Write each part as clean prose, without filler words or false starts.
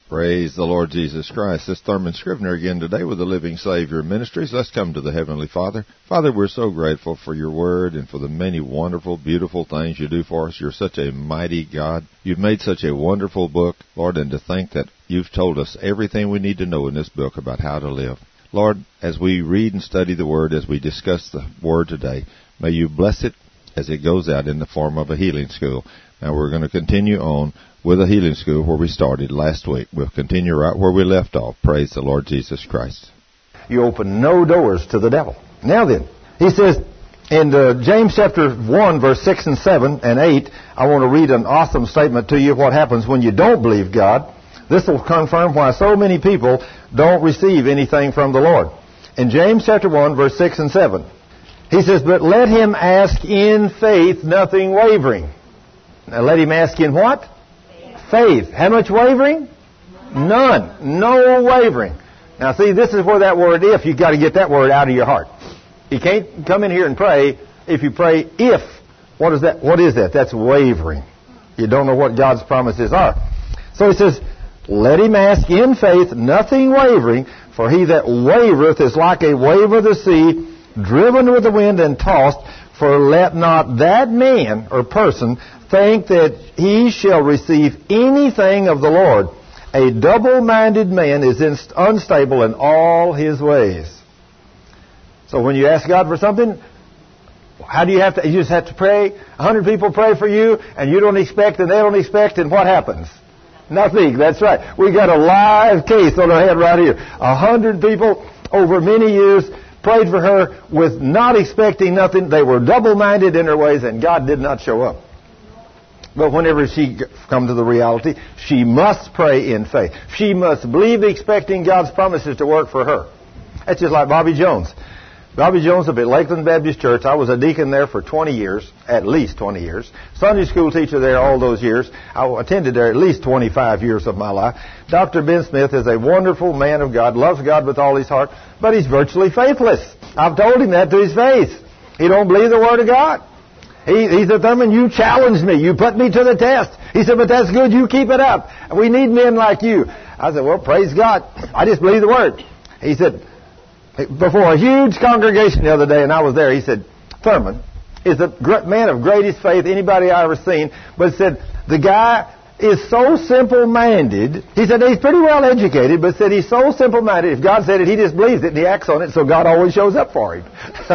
Praise the Lord Jesus Christ. This is Thurman Scrivener again today with the Living Savior Ministries. Let's come to the Heavenly Father. Father, we're so grateful for your word and for the many wonderful, beautiful things you do for us. You're such a mighty God. You've made such a wonderful book, Lord, and to think that you've told us everything we need to know in this book about how to live. Lord, as we read and study the word, as we discuss the word today, may you bless it as it goes out in the form of a healing school. Now we're going to continue on with a healing school where we started last week. We'll continue right where we left off. Praise the Lord Jesus Christ. You open no doors to the devil. Now then, he says in James chapter 1, verse 6 and 7 and 8, I want to read an awesome statement to you what happens when you don't believe God. This will confirm why so many people don't receive anything from the Lord. In James chapter 1, verse 6 and 7, he says, but let him ask in faith, nothing wavering. Now let him ask in what? Faith. How much wavering? None. No wavering. Now see, this is where that word if, you've got to get that word out of your heart. You can't come in here and pray if you pray if. What is that? What is that? That's wavering. You don't know what God's promises are. So he says, let him ask in faith, nothing wavering, for he that wavereth is like a wave of the sea, driven with the wind and tossed. For let not that man or person think that he shall receive anything of the Lord. A double-minded man is unstable in all his ways. So when you ask God for something, how do you have to? You just have to pray. 100 people pray for you, and you don't expect, and they don't expect, and what happens? Nothing. That's right. We got a live case on our head right here. 100 people over many years prayed for her with not expecting nothing. They were double-minded in their ways, and God did not show up. But whenever she comes to the reality, she must pray in faith. She must believe, expecting God's promises to work for her. That's just like Bobby Jones. Bobby Jones up at Lakeland Baptist Church. I was a deacon there for 20 years, at least 20 years. Sunday school teacher there all those years. I attended there at least 25 years of my life. Dr. Ben Smith is a wonderful man of God, loves God with all his heart, but he's virtually faithless. I've told him that to his face. He don't believe the Word of God. He said, Thurman, you challenged me. You put me to the test. He said, but that's good. You keep it up. We need men like you. I said, well, praise God. I just believe the Word. He said, before a huge congregation the other day, and I was there, he said, Thurman is a man of greatest faith anybody I ever seen, but said, the guy is so simple-minded. He said he's pretty well educated, but said he's so simple-minded. If God said it, he just believes it, and he acts on it, so God always shows up for him.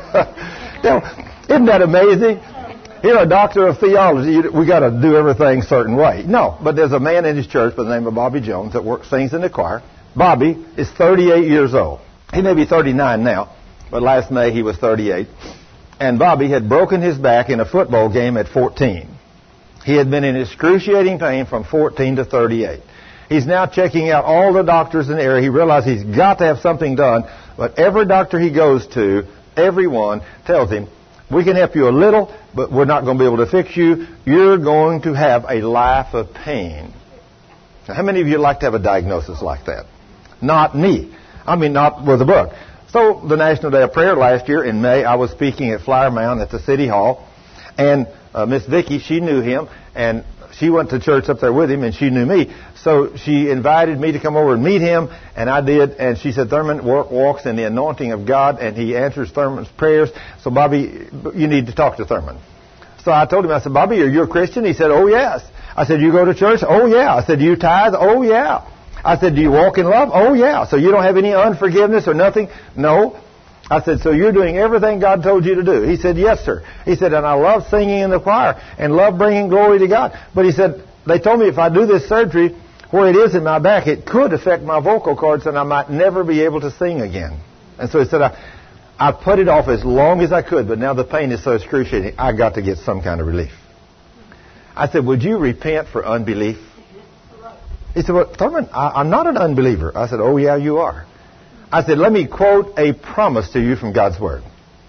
Now, isn't that amazing? You're a doctor of theology. We got to do everything a certain way. No, but there's a man in his church by the name of Bobby Jones that sings in the choir. Bobby is 38 years old. He may be 39 now, but last May he was 38. And Bobby had broken his back in a football game at 14. He had been in excruciating pain from 14 to 38. He's now checking out all the doctors in the area. He realized he's got to have something done, but every doctor he goes to, everyone tells him, we can help you a little, but we're not going to be able to fix you. You're going to have a life of pain. Now, how many of you like to have a diagnosis like that? Not me. I mean, not with a book. So the National Day of Prayer last year in May, I was speaking at Flower Mound at the City Hall, and Miss Vicki, she knew him, and she went to church up there with him, and she knew me. So she invited me to come over and meet him, and I did. And she said, Thurman walks in the anointing of God, and he answers Thurman's prayers. So, Bobby, you need to talk to Thurman. So I told him, I said, Bobby, are you a Christian? He said, oh, yes. I said, you go to church? Oh, yeah. I said, do you tithe? Oh, yeah. I said, do you walk in love? Oh, yeah. So you don't have any unforgiveness or nothing? No. I said, so you're doing everything God told you to do? He said, yes, sir. He said, and I love singing in the choir and love bringing glory to God. But he said, they told me if I do this surgery where it is in my back, it could affect my vocal cords and I might never be able to sing again. And so he said, I put it off as long as I could, but now the pain is so excruciating, I got to get some kind of relief. I said, would you repent for unbelief? He said, well, Thurman, I'm not an unbeliever. I said, oh, yeah, you are. I said, let me quote a promise to you from God's Word.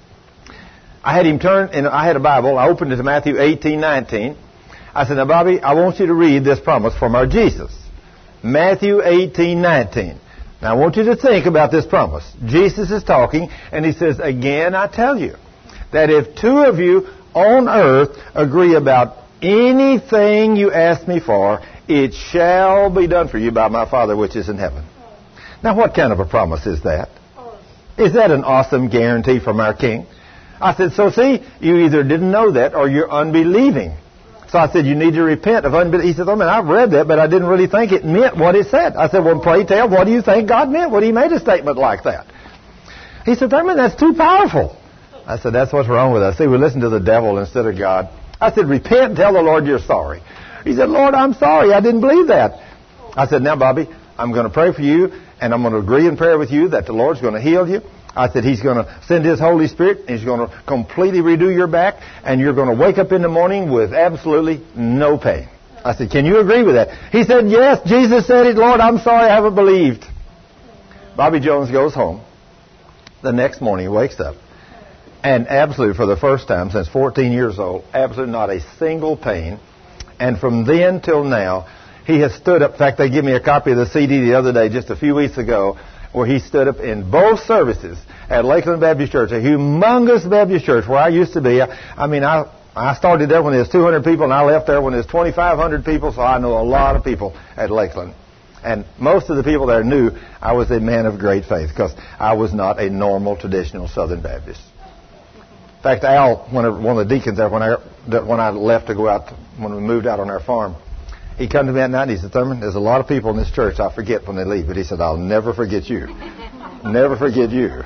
I had him turn, and I had a Bible. I opened it to Matthew 18:19. I said, now, Bobby, I want you to read this promise from our Jesus. Matthew 18:19. Now, I want you to think about this promise. Jesus is talking, and he says, again, I tell you, that if two of you on earth agree about anything you ask me for, it shall be done for you by my Father which is in heaven. Now, what kind of a promise is that? Is that an awesome guarantee from our King? I said, so see, you either didn't know that or you're unbelieving. So I said, you need to repent of unbelief. He said, oh man, I've read that, but I didn't really think it meant what it said. I said, well, pray tell, what do you think God meant when He made a statement like that? He said, Thurman, that's too powerful. I said, that's what's wrong with us. See, we listen to the devil instead of God. I said, repent and tell the Lord you're sorry. He said, Lord, I'm sorry. I didn't believe that. I said, now, Bobby, I'm going to pray for you, and I'm going to agree in prayer with you that the Lord's going to heal you. I said, He's going to send His Holy Spirit, and He's going to completely redo your back, and you're going to wake up in the morning with absolutely no pain. I said, can you agree with that? He said, yes, Jesus said it. Lord, I'm sorry I haven't believed. Bobby Jones goes home. The next morning he wakes up, and absolutely for the first time since 14 years old, absolutely not a single pain. And from then till now, he has stood up. In fact, they gave me a copy of the CD the other day, just a few weeks ago, where he stood up in both services at Lakeland Baptist Church, a humongous Baptist church where I used to be. I started there when there was 200 people, and I left there when there was 2,500 people, so I know a lot of people at Lakeland. And most of the people there knew I was a man of great faith because I was not a normal, traditional Southern Baptist. In fact, Al, one of the deacons there, when I left to go out, when we moved out on our farm, he come to me at night and he said, Thurman, there's a lot of people in this church I forget when they leave. But he said, I'll never forget you. Never forget you.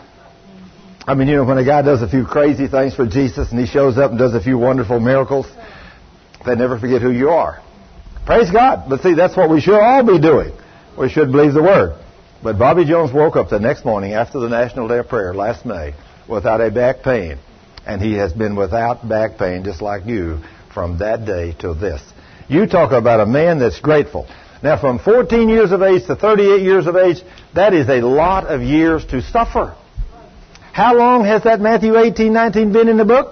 I mean, when a guy does a few crazy things for Jesus and he shows up and does a few wonderful miracles, they never forget who you are. Praise God. But see, that's what we should all be doing. We should believe the Word. But Bobby Jones woke up the next morning after the National Day of Prayer last May without a back pain. And he has been without back pain just like you from that day till this. You talk about a man that's grateful. Now, from 14 years of age to 38 years of age, that is a lot of years to suffer. How long has that Matthew 18:19 been in the book?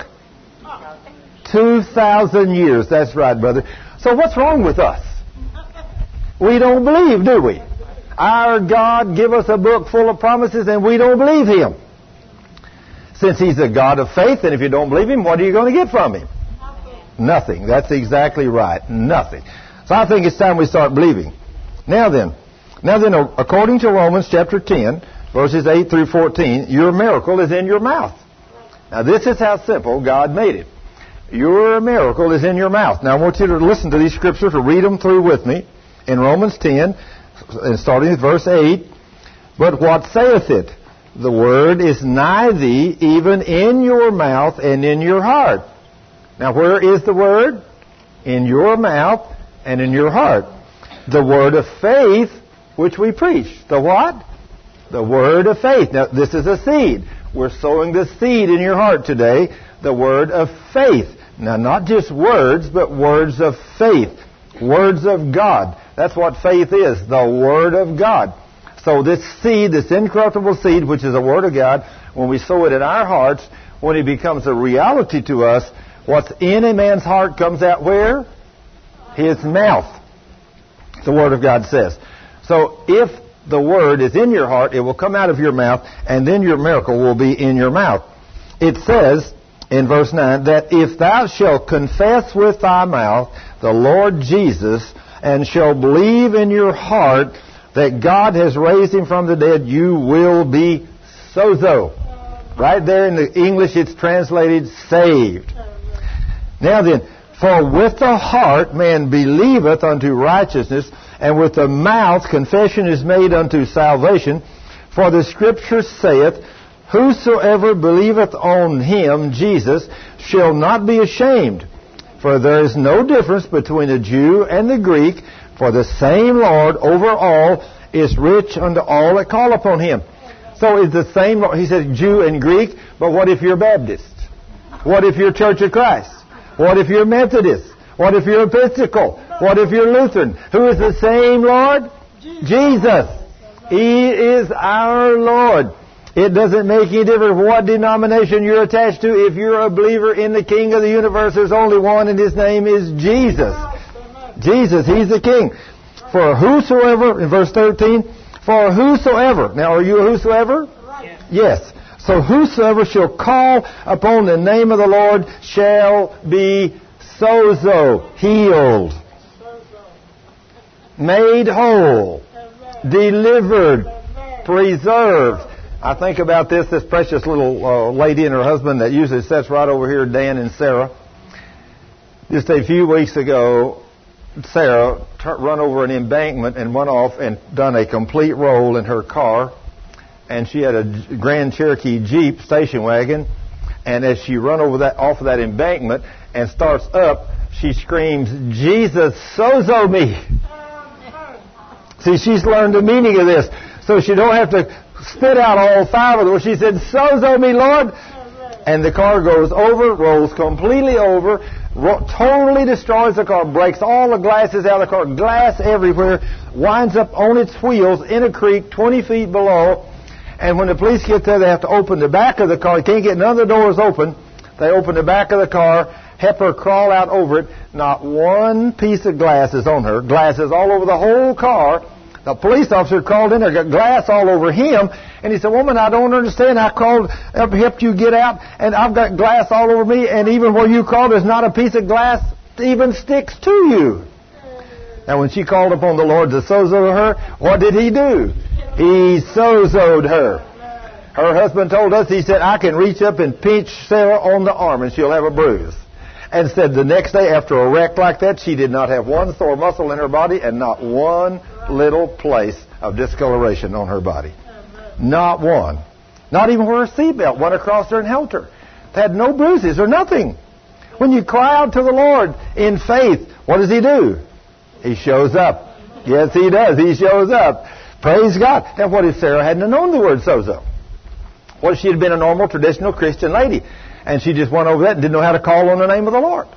2,000 years. That's right, brother. So what's wrong with us? We don't believe, do we? Our God give us a book full of promises and we don't believe Him. Since He's a God of faith, and if you don't believe Him, what are you going to get from Him? Nothing. That's exactly right. Nothing. So I think it's time we start believing. Now then, according to Romans chapter 10, verses 8 through 14, your miracle is in your mouth. Now this is how simple God made it. Your miracle is in your mouth. Now I want you to listen to these scriptures, to read them through with me. In Romans 10, and starting with verse 8, but what saith it? The word is nigh thee, even in your mouth and in your heart. Now where is the word? In your mouth and in your heart. The word of faith which we preach. The what? The word of faith. Now this is a seed. We're sowing the seed in your heart today. The word of faith. Now not just words, but words of faith. Words of God. That's what faith is. The Word of God. So this seed, this incorruptible seed, which is the Word of God, when we sow it in our hearts, when it becomes a reality to us, what's in a man's heart comes out where? His mouth. The Word of God says. So if the Word is in your heart, it will come out of your mouth, and then your miracle will be in your mouth. It says in verse 9 that if thou shalt confess with thy mouth the Lord Jesus, and shall believe in your heart that God has raised Him from the dead, you will be sozo. Right there in the English it's translated saved. Now then, for with the heart man believeth unto righteousness, and with the mouth confession is made unto salvation. For the Scripture saith, whosoever believeth on Him, Jesus, shall not be ashamed. For there is no difference between the Jew and the Greek, for the same Lord over all is rich unto all that call upon Him. So it's the same Lord. He said Jew and Greek, but what if you're Baptist? What if you're Church of Christ? What if you're Methodist? What if you're Episcopal? What if you're Lutheran? Who is the same Lord? Jesus. He is our Lord. It doesn't make any difference what denomination you're attached to. If you're a believer in the King of the universe, there's only one, and His name is Jesus. Jesus, He's the King. For whosoever, in verse 13, for whosoever. Now, are you a whosoever? Yes. So whosoever shall call upon the name of the Lord shall be Sozo, healed. Made whole. Delivered. Preserved. I think about this precious little lady and her husband that usually sits right over here, Dan and Sarah. Just a few weeks ago, Sarah run over an embankment and went off and done a complete roll in her car. And she had a Grand Cherokee Jeep station wagon. And as she run off of that embankment and starts up, she screams, "Jesus, sozo me." See, she's learned the meaning of this. So she don't have to spit out all 5 of them. She said, "Sozo me, Lord." And the car goes over, rolls completely over, totally destroys the car, breaks all the glasses out of the car, glass everywhere, winds up on its wheels in a creek 20 feet below. And when the police get there, they have to open the back of the car. You can't get none of the doors open. They open the back of the car, help her crawl out over it. Not one piece of glass is on her. Glasses all over the whole car. The police officer crawled in there, got glass all over him, and he said, "Woman, I don't understand. I crawled up, helped you get out, and I've got glass all over me, and even where you crawled, there's not a piece of glass even sticks to you." Now, when she called upon the Lord to sozo her, what did He do? He sozoed her. Her husband told us, he said, "I can reach up and pinch Sarah on the arm, and she'll have a bruise." And said the next day, after a wreck like that, she did not have one sore muscle in her body and not one little place of discoloration on her body. Not one. Not even where her seatbelt went across her and held her. They had no bruises or nothing. When you cry out to the Lord in faith, what does He do? He shows up. Yes, He does. He shows up. Praise God. And what if Sarah hadn't known the word sozo? What if she had been a normal, traditional Christian lady, and she just went over that and didn't know how to call on the name of the Lord?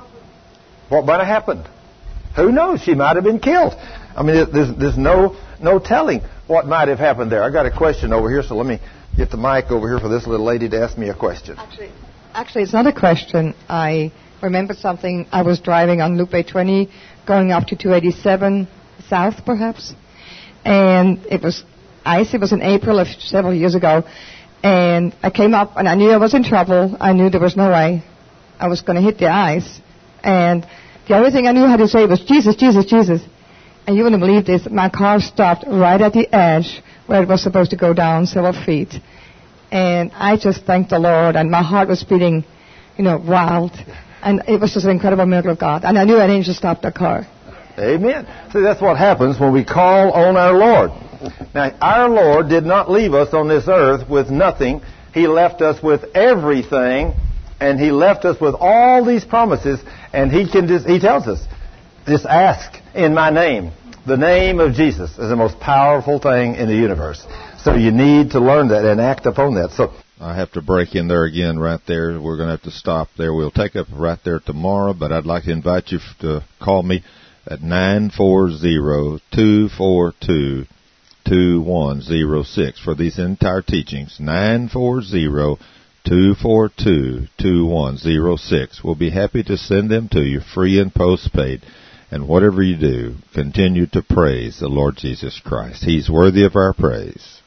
What might have happened? Who knows? She might have been killed. I mean, there's no telling what might have happened there. I got a question over here, so let me get the mic over here for this little lady to ask me a question. Actually, it's not a question. I remembered something. I was driving on Loop 820, going up to 287 south, perhaps, and it was ice. It was in April of several years ago, and I came up, and I knew I was in trouble. I knew there was no way I was going to hit the ice, and the only thing I knew how to say was, "Jesus, Jesus, Jesus." And you wouldn't believe this. My car stopped right at the edge where it was supposed to go down several feet. And I just thanked the Lord, and my heart was beating, wild. And it was just an incredible miracle of God. And I knew I didn't just stop the car. Amen. See, that's what happens when we call on our Lord. Now, our Lord did not leave us on this earth with nothing. He left us with everything, and He left us with all these promises. And He tells us, just ask in my name. The name of Jesus is the most powerful thing in the universe. So you need to learn that and act upon that. So I have to break in there again right there. We're going to have to stop there. We'll take up right there tomorrow, but I'd like to invite you to call me at 940-242-2106 for these entire teachings. 940-242-2106. We'll be happy to send them to you free and postpaid. And whatever you do, continue to praise the Lord Jesus Christ. He's worthy of our praise.